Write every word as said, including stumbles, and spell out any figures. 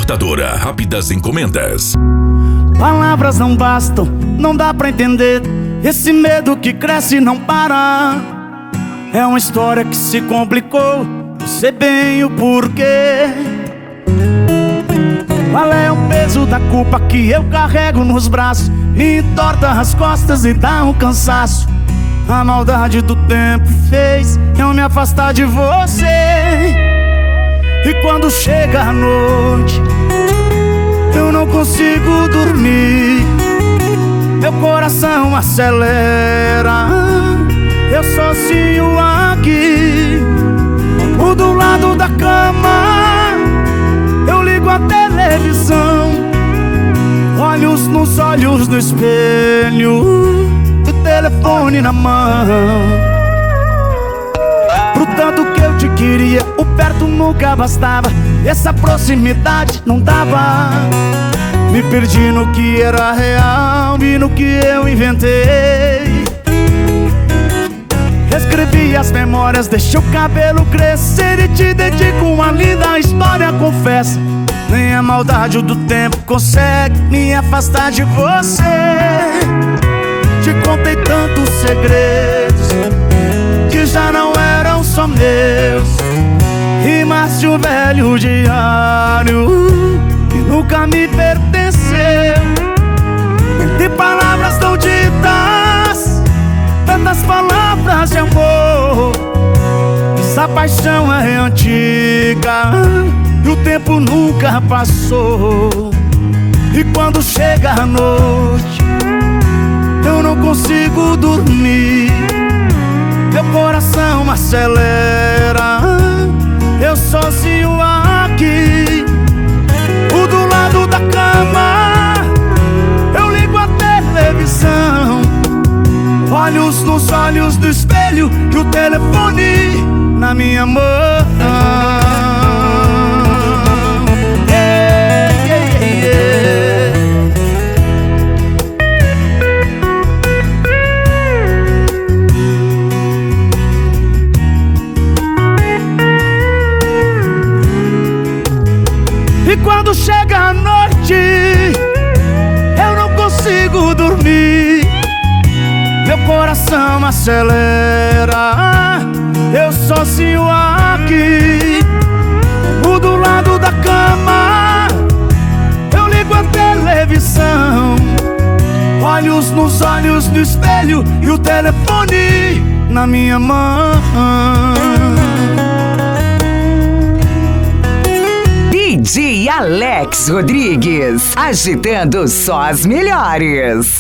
Importadora Rápidas Encomendas. Palavras não bastam, não dá pra entender. Esse medo que cresce e não para. É uma história que se complicou, não sei bem o porquê. Qual é o peso da culpa que eu carrego nos braços? Me entorta as costas e dá um cansaço. A maldade do tempo fez eu me afastar de você. E quando chega a noite, eu não consigo dormir. Meu coração acelera, eu sozinho aqui. O do lado da cama, eu ligo a televisão. Olhos nos olhos no espelho, o telefone na mão. Pro tanto que eu te queria, o perto nunca bastava. Essa proximidade não dava. Me perdi no que era real e no que eu inventei. Escrevi as memórias, deixei o cabelo crescer e te dedico uma linda história, confessa. Nem a maldade do tempo consegue me afastar de você. Te contei tantos segredos que já não eram só meus. Rimas de um velho diário que nunca me pertenceu. Entre palavras não ditas, tantas palavras de amor. Essa paixão é antiga e o tempo nunca passou. E quando chega a noite, eu não consigo dormir. Meu coração acelera, eu sozinho aqui. O do lado da cama, eu ligo a televisão. Olhos nos olhos do espelho e o telefone na minha mão. Yeah, yeah, yeah. E quando chega a noite, eu não consigo dormir. Meu coração acelera, eu sozinho aqui. O do lado da cama, eu ligo a televisão. Olhos nos olhos do espelho e o telefone na minha mão. D J Alex Rodrigues, agitando só as melhores.